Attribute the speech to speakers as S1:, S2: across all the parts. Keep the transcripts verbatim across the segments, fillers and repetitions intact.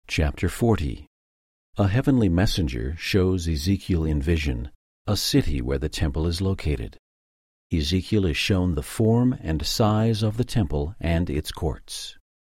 S1: Chapter forty. A heavenly messenger shows Ezekiel in vision a city where the temple is located. Ezekiel is shown the form and size of the temple and its courts.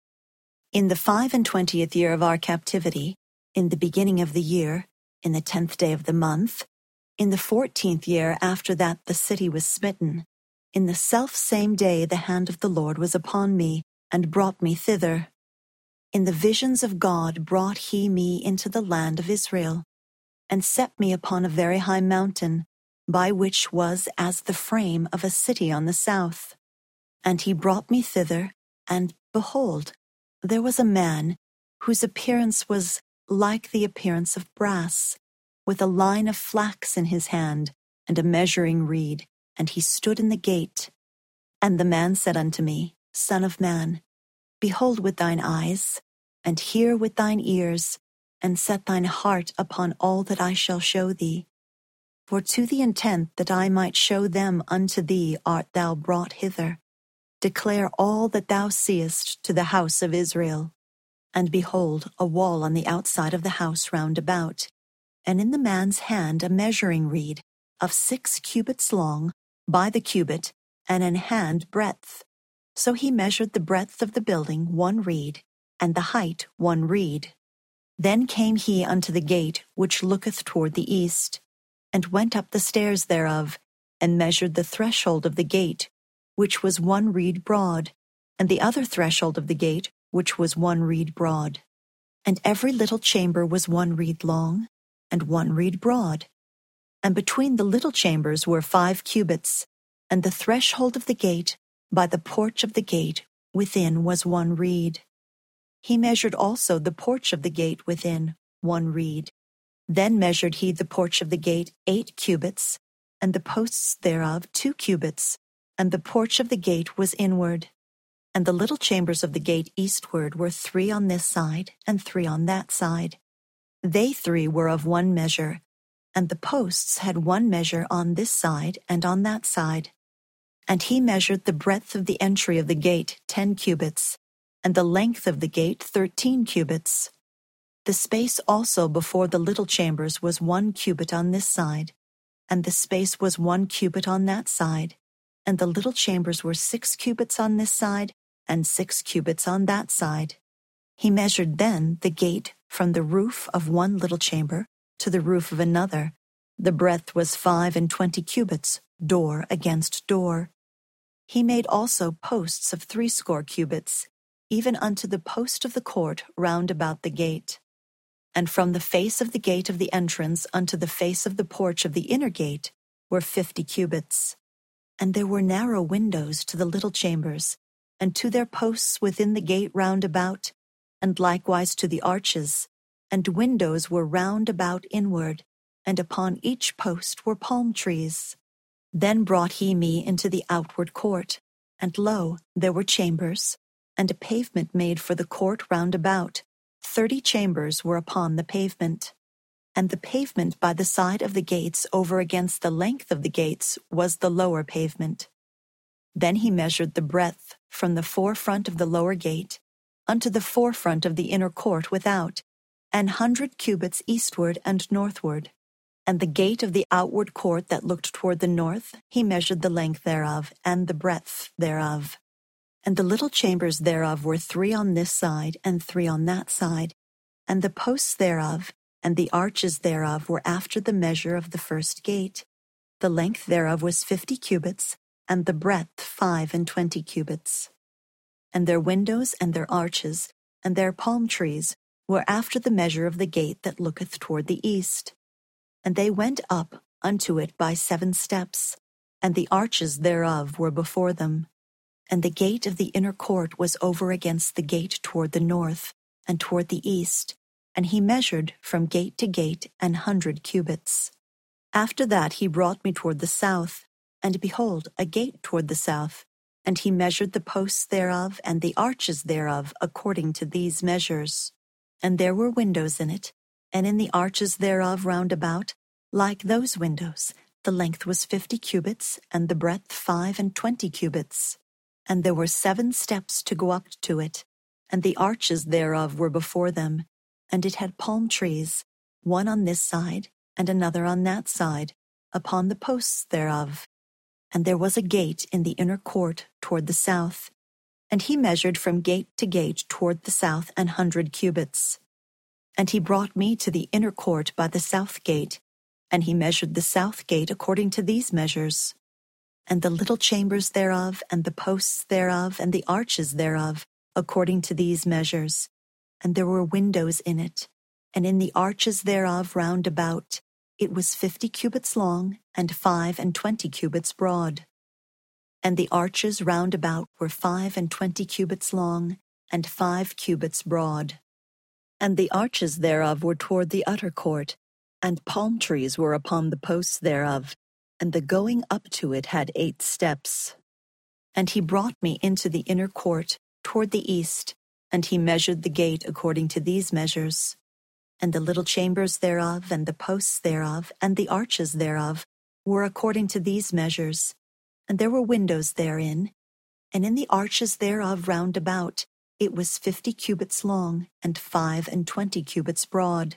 S2: In the five and twentieth year of our captivity, in the beginning of the year, in the tenth day of the month, in the fourteenth year after that the city was smitten, in the selfsame day the hand of the Lord was upon me, and brought me thither. In the visions of God brought he me into the land of Israel, and set me upon a very high mountain, by which was as the frame of a city on the south. And he brought me thither, and behold, there was a man, whose appearance was like the appearance of brass, with a line of flax in his hand, and a measuring reed, and he stood in the gate. And the man said unto me, Son of man, behold with thine eyes, and hear with thine ears, and set thine heart upon all that I shall show thee. For to the intent that I might show them unto thee art thou brought hither. Declare all that thou seest to the house of Israel. And behold, a wall on the outside of the house round about, and in the man's hand a measuring reed, of six cubits long, by the cubit, and an hand breadth. So he measured the breadth of the building one reed, and the height one reed. Then came he unto the gate which looketh toward the east, and went up the stairs thereof, and measured the threshold of the gate, which was one reed broad, and the other threshold of the gate, which was one reed broad. And every little chamber was one reed long, and one reed broad. And between the little chambers were five cubits, and the threshold of the gate, by the porch of the gate, within was one reed. He measured also the porch of the gate within, one reed. Then measured he the porch of the gate eight cubits, and the posts thereof two cubits, and the porch of the gate was inward. And the little chambers of the gate eastward were three on this side, and three on that side. They three were of one measure, and the posts had one measure on this side and on that side. And he measured the breadth of the entry of the gate ten cubits, and the length of the gate thirteen cubits. The space also before the little chambers was one cubit on this side, and the space was one cubit on that side, and the little chambers were six cubits on this side, and six cubits on that side. He measured then the gate from the roof of one little chamber to the roof of another. The breadth was five and twenty cubits, door against door. He made also posts of threescore cubits, even unto the post of the court round about the gate. And from the face of the gate of the entrance unto the face of the porch of the inner gate were fifty cubits. And there were narrow windows to the little chambers, and to their posts within the gate round about, and likewise to the arches, and windows were round about inward, and upon each post were palm trees. Then brought he me into the outward court, and lo, there were chambers, and a pavement made for the court round about. Thirty chambers were upon the pavement. And the pavement by the side of the gates over against the length of the gates was the lower pavement. Then he measured the breadth from the forefront of the lower gate unto the forefront of the inner court without, an hundred cubits eastward and northward. And the gate of the outward court that looked toward the north, he measured the length thereof, and the breadth thereof. And the little chambers thereof were three on this side, and three on that side. And the posts thereof, and the arches thereof were after the measure of the first gate. The length thereof was fifty cubits, and the breadth five and twenty cubits. And their windows and their arches, and their palm trees, were after the measure of the gate that looketh toward the east. And they went up unto it by seven steps, and the arches thereof were before them. And the gate of the inner court was over against the gate toward the north, and toward the east, and he measured from gate to gate an hundred cubits. After that he brought me toward the south, and behold, a gate toward the south, and he measured the posts thereof and the arches thereof according to these measures. And there were windows in it, and in the arches thereof round about, like those windows, the length was fifty cubits, and the breadth five and twenty cubits. And there were seven steps to go up to it, and the arches thereof were before them, and it had palm trees, one on this side and another on that side, upon the posts thereof. And there was a gate in the inner court toward the south. And he measured from gate to gate toward the south an hundred cubits. And he brought me to the inner court by the south gate, and he measured the south gate according to these measures. And the little chambers thereof, and the posts thereof, and the arches thereof, according to these measures. And there were windows in it, and in the arches thereof round about, it was fifty cubits long, and five and twenty cubits broad. And the arches round about were five and twenty cubits long, and five cubits broad. And the arches thereof were toward the utter court, and palm trees were upon the posts thereof, and the going up to it had eight steps. And he brought me into the inner court toward the east, and he measured the gate according to these measures. And the little chambers thereof, and the posts thereof, and the arches thereof, were according to these measures. And there were windows therein, and in the arches thereof round about, it was fifty cubits long, and five and twenty cubits broad.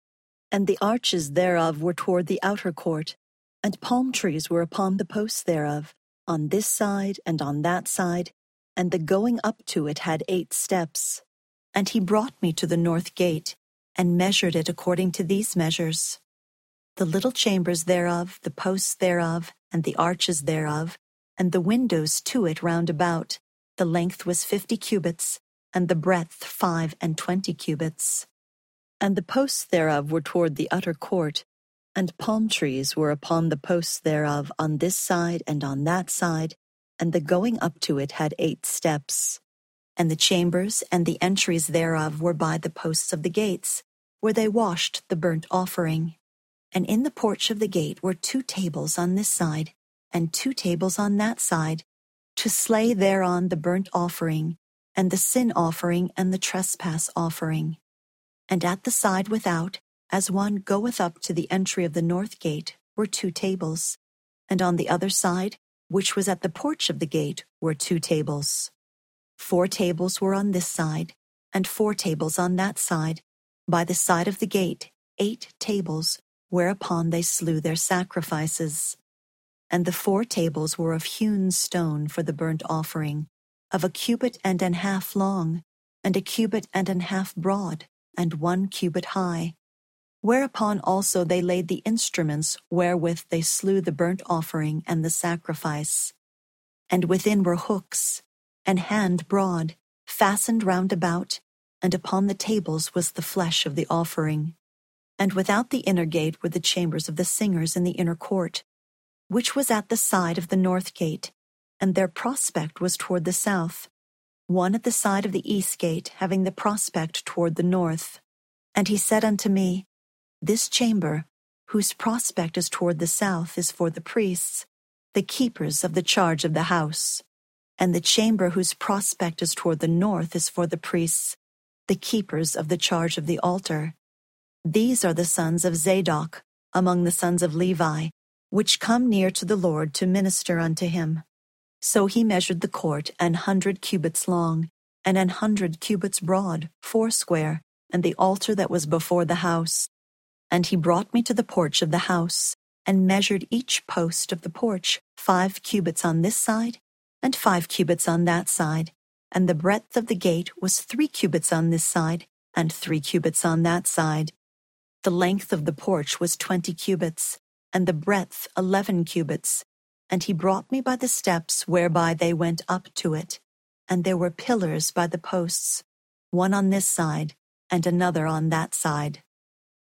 S2: And the arches thereof were toward the outer court, and palm trees were upon the posts thereof, on this side and on that side, and the going up to it had eight steps. And he brought me to the north gate, and measured it according to these measures. The little chambers thereof, the posts thereof, and the arches thereof, and the windows to it round about, the length was fifty cubits, and the breadth five and twenty cubits. And the posts thereof were toward the utter court, and palm trees were upon the posts thereof on this side and on that side, and the going up to it had eight steps. And the chambers and the entries thereof were by the posts of the gates, where they washed the burnt offering. And in the porch of the gate were two tables on this side, and two tables on that side, to slay thereon the burnt offering, and the sin offering, and the trespass offering. And at the side without, as one goeth up to the entry of the north gate, were two tables. And on the other side, which was at the porch of the gate, were two tables. Four tables were on this side, and four tables on that side, by the side of the gate, eight tables, whereupon they slew their sacrifices. And the four tables were of hewn stone for the burnt offering, of a cubit and an half long, and a cubit and an half broad, and one cubit high. Whereupon also they laid the instruments wherewith they slew the burnt offering and the sacrifice. And within were hooks, an hand broad, fastened round about, and upon the tables was the flesh of the offering. And without the inner gate were the chambers of the singers in the inner court, which was at the side of the north gate, and their prospect was toward the south, one at the side of the east gate, having the prospect toward the north. And he said unto me, This chamber, whose prospect is toward the south, is for the priests, the keepers of the charge of the house. And the chamber whose prospect is toward the north is for the priests, the keepers of the charge of the altar. These are the sons of Zadok, among the sons of Levi, which come near to the Lord to minister unto him. So he measured the court an hundred cubits long, and an hundred cubits broad, foursquare, and the altar that was before the house. And he brought me to the porch of the house, and measured each post of the porch five cubits on this side, and five cubits on that side. And the breadth of the gate was three cubits on this side, and three cubits on that side. The length of the porch was twenty cubits, and the breadth eleven cubits. And he brought me by the steps whereby they went up to it. And there were pillars by the posts, one on this side, and another on that side.